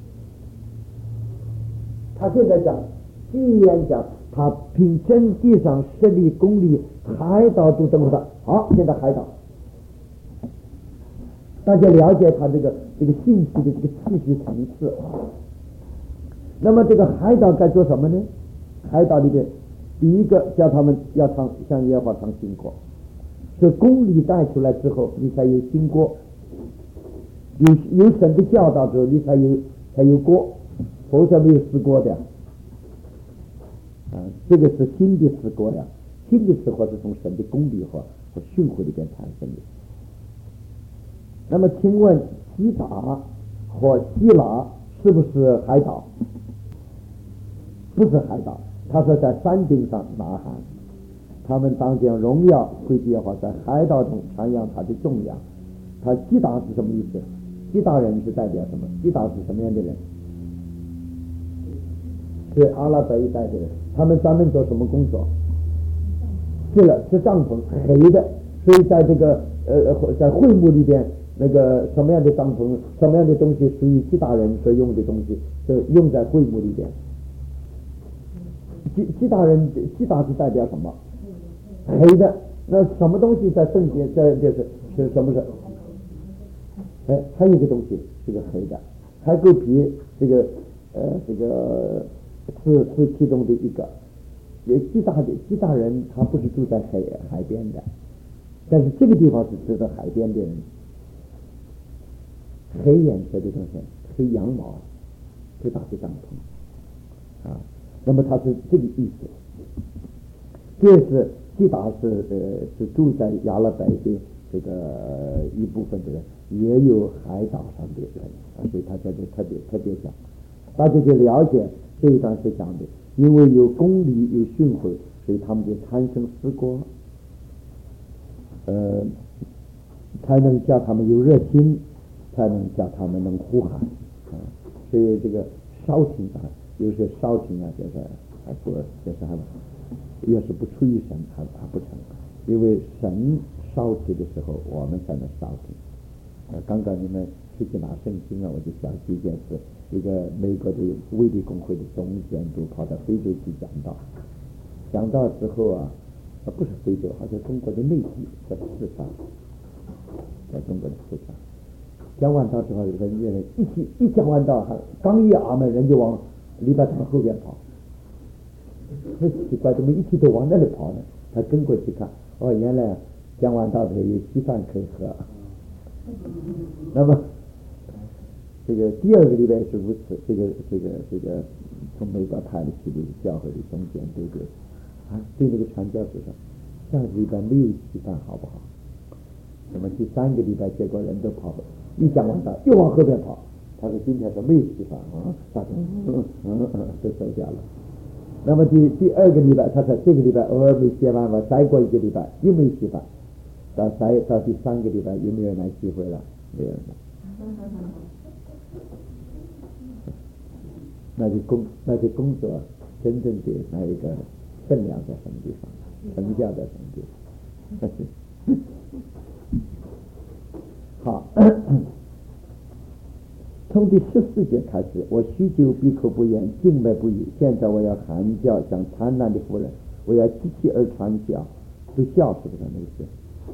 他现在讲，既然讲他凭真地上十里公里海岛都登陆的，好，现在海岛，大家了解他这个这个信息的这个次序层次。那么这个海岛该做什么呢？海岛里面第一个叫他们要唱向耶和华唱新歌，这公理带出来之后，你才有新歌，有有神的教导之后，你才有才有歌，否则没有诗歌的啊。这个是新的诗歌呀，新的诗歌是从神的公理和和训诲里边产生的。那么请问西达和希腊是不是海岛？不是海岛，他说在山顶上呐喊，他们当将荣耀归耶和华，在海岛中传扬他的重量。他西达是什么意思？西达人是代表什么？西达是什么样的人？是阿拉伯一带的人，他们专门做什么工作？是了，是帐篷，黑的，所以在这个呃在会幕里边，那个什么样的帐篷，什么样的东西属于西达人所用的东西，就用在会幕里边。西西达人，西达是代表什么？黑的。那什么东西在圣经在就是是什么是？哎，还有一个东西是个黑的，海狗皮这个呃这个是是其中的一个。西达的西达人他不是住在海海边的，但是这个地方是指的海边的人。黑颜色的东西，黑羊毛，就打的帐篷啊。那么它是这个意思。这是西达是呃是住在亚拉伯的这个一部分的人，也有海岛上的人啊，所以他在这特别特别讲，大家就了解这一段是讲的，因为有公理有训诲，所以他们就产生诗歌，呃，才能叫他们有热心，才能叫他们能呼喊啊，所以这个烧情啊。有些烧情啊，就是还不就是还要是不出于神还还不成，因为神烧起的时候，我们才能烧起。呃，刚刚你们出去拿圣经啊，我就想起一件事，一个美国的卫理公会的总监督跑到非洲去讲道，讲道之后啊，啊不是非洲，好像中国的内地在四川，在中国的四川，讲完道之后，人人一起一讲完道，还刚一阿门，人就往礼拜堂后边跑，很奇怪，怎么一起都往那里跑呢？他跟过去看，哦，原来讲完道之后有稀饭可以喝。那么这个第二个礼拜是如此，这个这个这个从美国派的去的教会的中间对对啊，对那个传教士说，下个礼拜没有稀饭好不好？那么第三个礼拜结果人都跑了，一讲完道又往后边跑。他说今天说没有稀饭啊，大家嗯嗯嗯都走掉了。那么第第二个礼拜，他说这个礼拜偶尔没写完吧，再过一个礼拜又没稀饭，到再到第三个礼拜有没有人来聚会了？没有人来。那就工那就工作真正的那一个分量在什么地方，成效在什么地方？好。 从第十四节开始，我许久闭口不言，静默不语。现在我要喊叫，像贪婪的妇人，我要激起而传笑，就笑是不是那个？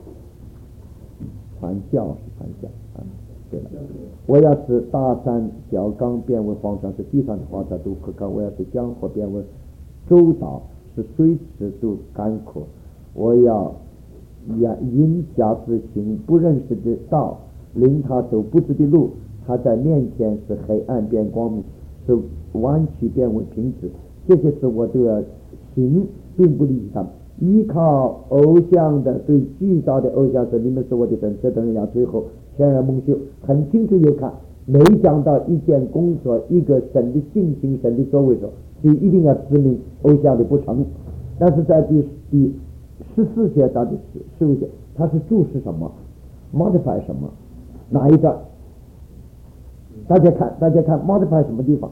传笑是传笑啊，对了。我要是大山小冈变为荒场，是地上的花草都可干；我要是江河变为洲岛，是水池都干渴。我要因假自行不认识的道，领他走不知的路。他在面前是黑暗变光明，是弯曲变为平直。这些事我都要行，并不理他们。依靠偶像的，对巨大的偶像说：“你们是我的神。”这等人要最后全然蒙羞。很清楚有看，每讲到一件工作，一个神的性情、神的作为时候，就一定要指明偶像的不成。但是在第第十四节到第十五节，它是注释什么 ，modify 什么，哪一段？大家看，大家看 modify 什么地方？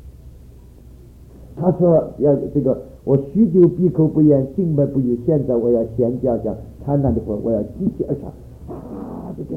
他说要这个，我许久闭口不言，静默不语。现在我要先叫讲贪婪的话，我要激起而唱啊！这个，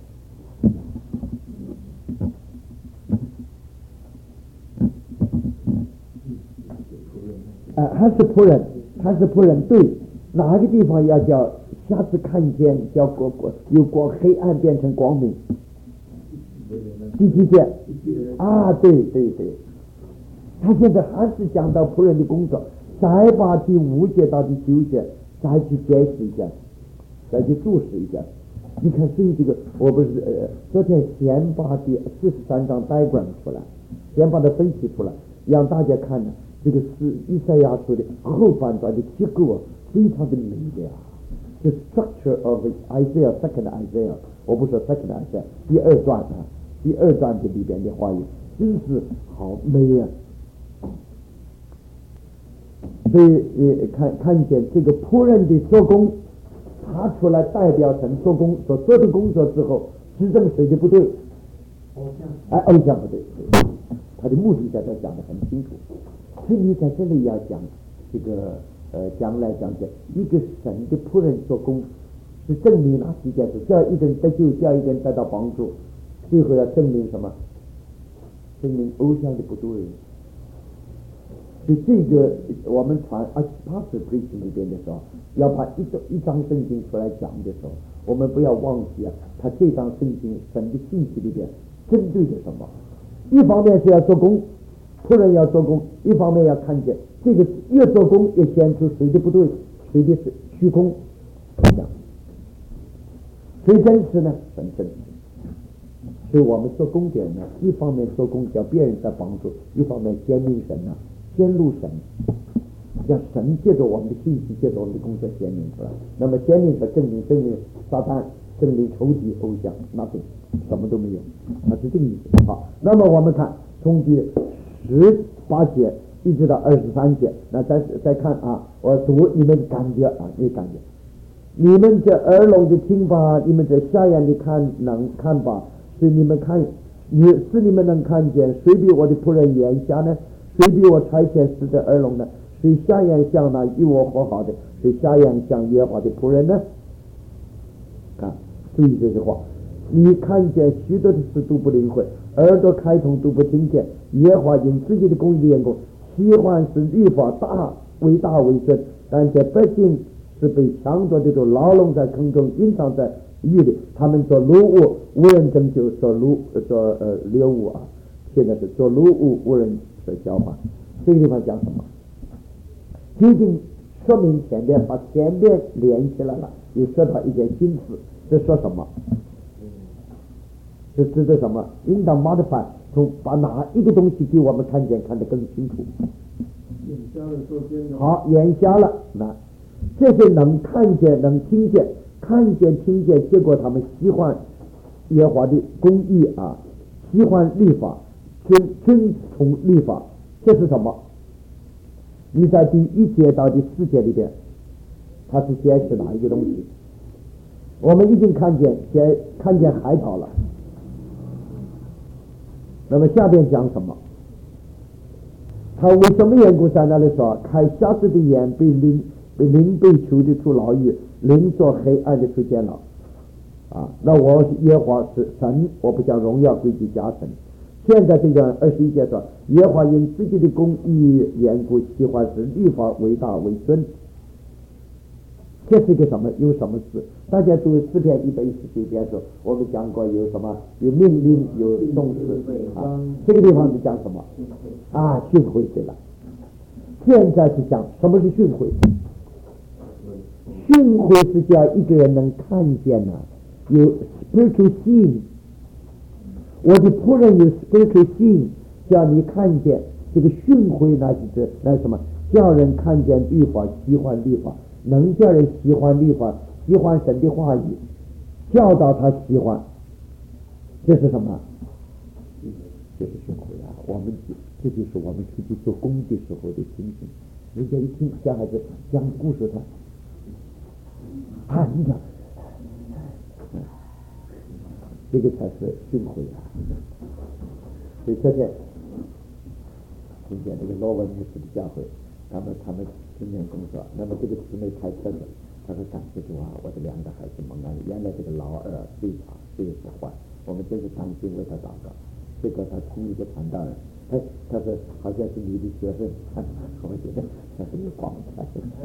啊，还是仆人，还是仆人。对，哪个地方要叫下次看见叫过过由光黑暗变成光明？第几节啊？对对对，他现在还是讲到仆人的工作，再把第五节到第九节再去解释一下，再去注释一下。你看，所以这个我不是呃，昨天先把第四十三章diagram出来，先把它分析出来，让大家看呢，这个是以赛亚书的后半段的结构啊，非常的美的啊。The structure of Isaiah second Isaiah， 我不说 second Isaiah， 第二段啊。第二段的里边的话语真是好美啊！所以呃看看见这个仆人的做工，他出来代表神做工所做的工作之后，指正谁的不对？偶像，哎，偶像不对，他的目的在这讲得很清楚。所以你在这里要讲这个呃，将来讲讲一个神的仆人做工，是证明哪几件事？叫一个人得救，叫一个人得到帮助。最后要证明什么？证明偶像的不对。所以这个我们传二十八次推行里边的时候，要把一张一张圣经出来讲的时候，我们不要忘记啊，他这张圣经神的信息里边针对的什么？一方面是要做工，仆人要做工；一方面要看见这个越做工越显出谁的不对，谁的是虚空。谁真实呢？神真实。所以我们做工点呢，一方面做工叫别人在帮助，一方面显明神啊，显露神，让神借着我们的信息，借着我们的工作显明出来。那么显明和证明，证明撒旦，证明仇敌偶像，那是什么都没有，它是这个意思。好，那么我们看从第十八节一直到二十三节，那再再看啊，我读你们感觉啊，你感觉，你们这耳聋的听吧，你们这瞎眼的看能看吧。是你们看，你是你们能看见，谁比我的仆人眼瞎呢？谁比我差遣使者耳聋呢？谁瞎眼像那与我和好的？谁瞎眼像耶和华的仆人呢？看，注意这句话，你看见许多的事都不领会，耳朵开通都不听见。耶和华因自己的公义的缘故，喜欢使律法大为大为尊，但这百姓是被抢夺的，都牢笼在坑中，隐藏在狱里，他们做奴物，无人拯救；做奴做呃掠物啊，现在是做奴物，无人所交换。这个地方讲什么？究竟说明前边把前边连起来了，又说到一件新词，这说什么？这指的什么？应当 modify， 从把哪一个东西给我们看见，看得更清楚。 眼瞎了做监的。 好，眼瞎了，那这些能看见、能听见。看见听见，结果他们喜欢耶和华的公义啊，喜欢律法，遵遵从律法，这是什么？你在第一节到第四节里边，它是显示哪一个东西？我们已经看见，先看见海岛了。那么下边讲什么？他为什么缘故在那里说，开瞎子的眼，被灵被灵被囚的出牢狱，灵做黑暗的出监牢啊！那我耶和华是神，我不将荣耀归给家神。 现在这个二十一节说，耶和华因自己的公义缘故，喜欢使律法为大为尊。这是一个什么？有什么事？大家读诗篇一百一十九篇说，我们讲过有什么？有命令，有动词啊。这个地方是讲什么？啊，训诲对了。现在是讲什么是训诲？训诲是叫一个人能看见呢、啊，有 spiritual seeing。我的仆人有 spiritual seeing， 叫你看见这个训诲，那就是那是什么？叫人看见律法，喜欢律法，能叫人喜欢律法，喜欢神的话语，教导他喜欢，这是什么？这是训诲啊！我们这就是我们出去做工的时候的情形。人家一听小孩子讲故事，他啊，你讲，这个才是训诲啊！所以昨天听见这个罗文牧师的教会，他们他们今年工作，那么这个姊妹开车子，他说感谢主啊，我的两个孩子蒙恩，原来这个老二最差最不坏，我们真是担心为他祷告。结果他听一个传道人，哎，他说好像是你的学生，我觉得他是有光彩。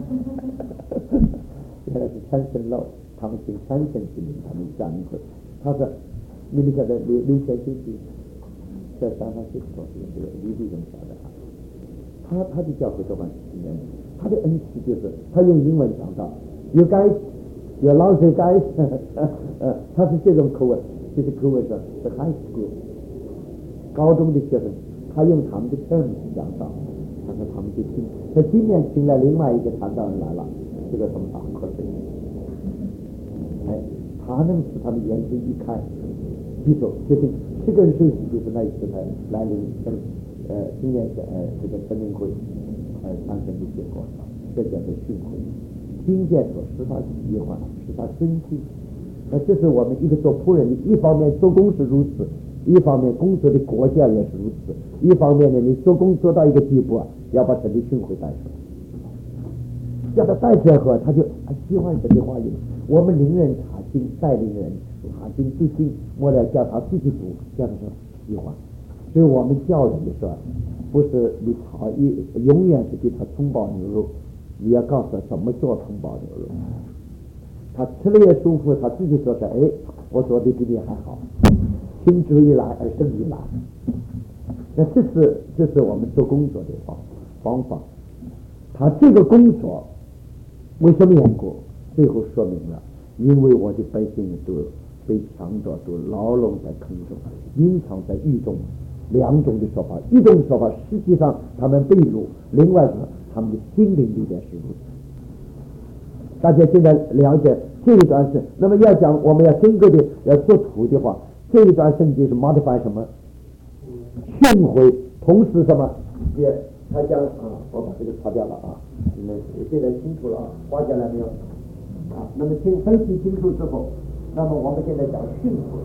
原来是参圣路，他们请参圣之名，他们讲会。他说你们晓得刘刘先生的在三藩市做这个刘立荣晓得他，他他的教会多半是今年，他的恩赐就是他用英文讲到有该有老师该，呃，他是这种口吻，就是口吻说是 high school。高中的学生，他用他们的 terms 讲到，他说他们就听。他今年请了另外一个传道人来了，这个什么大课程，哎，他能使他们眼睛一开，记住决定这个人受洗就是那一次来来临生，呃，今年的呃这个生命会，呃产生的结果，这叫做训诲。听见说使他喜欢，使他尊敬。那这是我们一个做仆人的，一方面做工是如此。一方面工作的国家也是如此，一方面呢，你做工做到一个地步啊，要把神的训诲带出来，叫他带出来后，他就啊喜欢神的话语。我们领人查经，带领人查经读经，末了叫他自己读，叫他说喜欢。所以我们教人的时候，不是你炒一永远是给他葱爆牛肉，你要告诉他怎么做葱爆牛肉。他吃了也舒服，他自己说说，哎，我做的比你还好。听之以来而生以来，那这是这是我们做工作的方方法。他这个工作为什么缘故？最后说明了，因为我的百姓都被强夺，都牢笼在坑中，隐藏在狱中。两种的说法，一种说法实际上他们被掳，另外一个他们的心灵里边是如此。大家现在了解这一段是，那么要讲我们要整个的要做图的话。这一段圣经是 modify 什么？训诲，同时什么？也他讲啊，我把这个擦掉了啊，你们现在清楚了啊，画下来没有？啊，那么请分析清楚之后，那么我们现在讲训诲。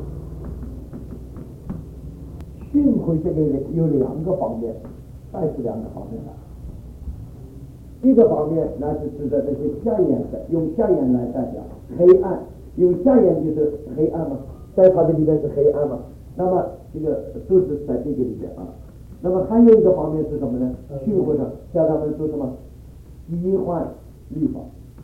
训诲这个有两个方面，再是两个方面的。一个方面那是指的这些瞎眼的，用瞎眼来代表黑暗，用瞎眼就是黑暗嘛。在它的里面是黑暗嘛，那么这个都是在这个里面啊。那么还有一个方面是什么呢？训诲上叫他们做什么？喜欢律法，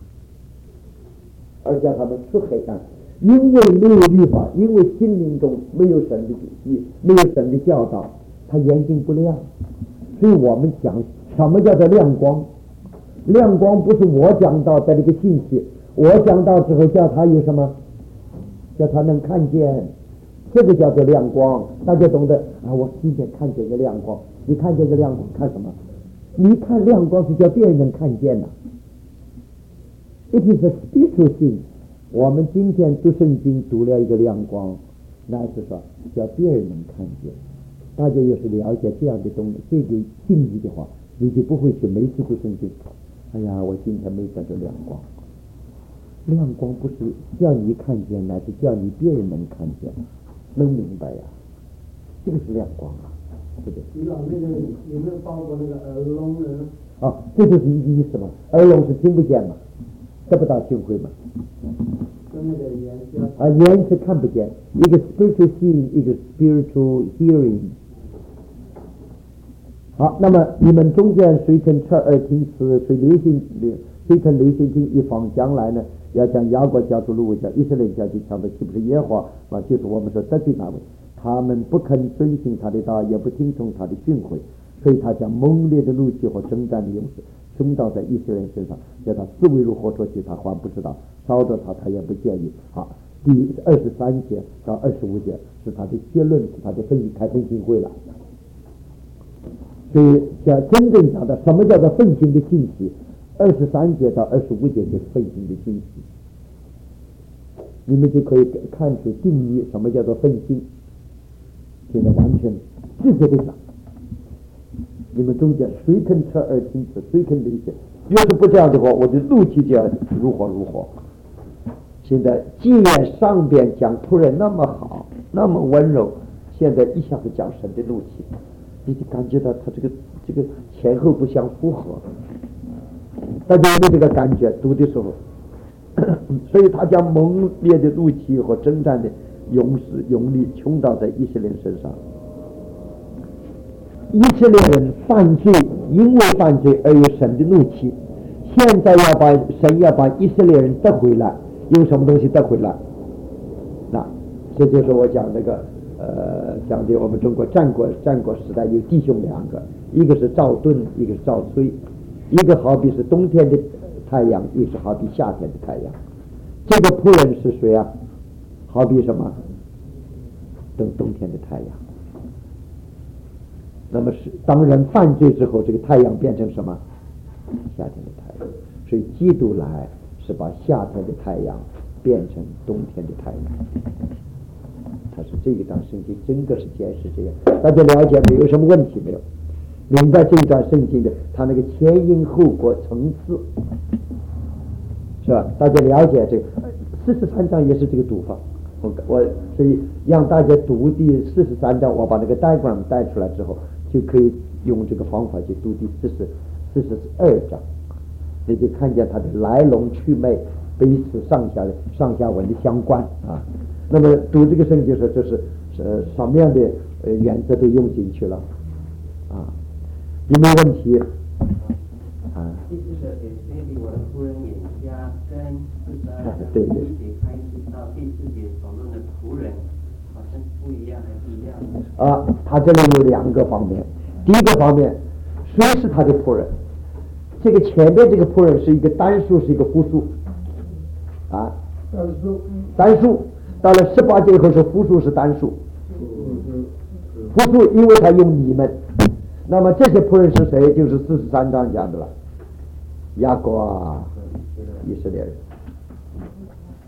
而叫他们出黑暗，因为没有律法，因为心灵中没有神的旨意，没有神的教导，他眼睛不亮。所以我们讲什么叫做亮光？亮光不是我讲到的这个信息，我讲到之后叫他有什么？叫他能看见，这个叫做亮光。大家懂得啊？我今天看见个亮光，你看见个亮光看什么？你看亮光是叫别人能看见的。It is a spiritual thing。我们今天读圣经读了一个亮光，那是说叫别人能看见。大家要是了解这样的东西，这个定义的话，你就不会去每次读圣经。哎呀，我今天没得到亮光。亮光不是叫你看见，乃是叫你别人能看见，能明白呀、啊？这个是亮光啊，对不对？ 你老那个有没有包括那个耳聋人？ 啊，这就是一个意思嘛。耳聋是听不见嘛，得不到训诲嘛。 跟那个眼啊，眼是看不见，一个 spiritual seeing， 一个 spiritual hearing， 好，那么你们中间谁肯侧耳听此，谁留心谁肯留心听一方，将来呢要将雅各家族、路家、以色列家就强的岂不是耶和华啊？就是我们说得罪那位，他们不肯遵行他的道，也不听从他的训诲，所以他将猛烈的怒气和征战的勇士冲到在以色列人身上，叫他思维如何说去，他还不知道，烧着他他也不介意。好，第二十三节到二十五节是他的结论，是他的分析开分析会了。所以讲真正讲的什么叫做愤青的信息，二十三节到二十五节就是愤青的信息，你们就可以看出定义什么叫做愤青。现在完全直接的讲，你们中间谁肯侧耳听此，谁肯理解，要是不这样的话，我的怒气就要如何如何。现在既然上边讲仆人那么好，那么温柔，现在一下子讲神的怒气，你就感觉到他这个这个前后不相符合。大家有没有这个感觉？读的时候，所以他将猛烈的怒气和征战的勇士勇力冲到在以色列人身上。以色列人犯罪，因为犯罪而有神的怒气。现在要把神要把以色列人得回来，用什么东西得回来？那这就是我讲那个呃讲的我们中国战国战国时代有弟兄两个，一个是赵盾，一个是赵崔，一个好比是冬天的太阳，一个是好比夏天的太阳。这个仆人是谁啊？好比什么？等冬天的太阳。那么是当人犯罪之后，这个太阳变成什么？夏天的太阳。所以基督来是把夏天的太阳变成冬天的太阳。它是这一段圣经整个是解释这个，大家了解没有什么问题没有？明白这一段圣经的它那个前因后果层次是吧？大家了解这个四十三章也是这个读法。我我所以让大家读第四十三章，我把那个带管带出来之后，就可以用这个方法去读第四十四十二章，你就看见它的来龙去脉，彼此上下上下文的相关啊。那么读这个圣经说，就是呃什么样的呃原则都用进去了啊。有没有问题？啊， 第四个也是比我的夫人眼家跟对对。 一节开始到第四节所论的仆人，好像不一样，还是一样的。 啊，他这里有两个方面。第一个方面，谁是他的仆人？这个前面这个仆人是一个单数，是一个复数啊，单数。单数到了十八节以后是复数，是单数。复数，因为他用你们。那么这些仆人是谁？就是四十三章讲的了，雅各啊，以色列人。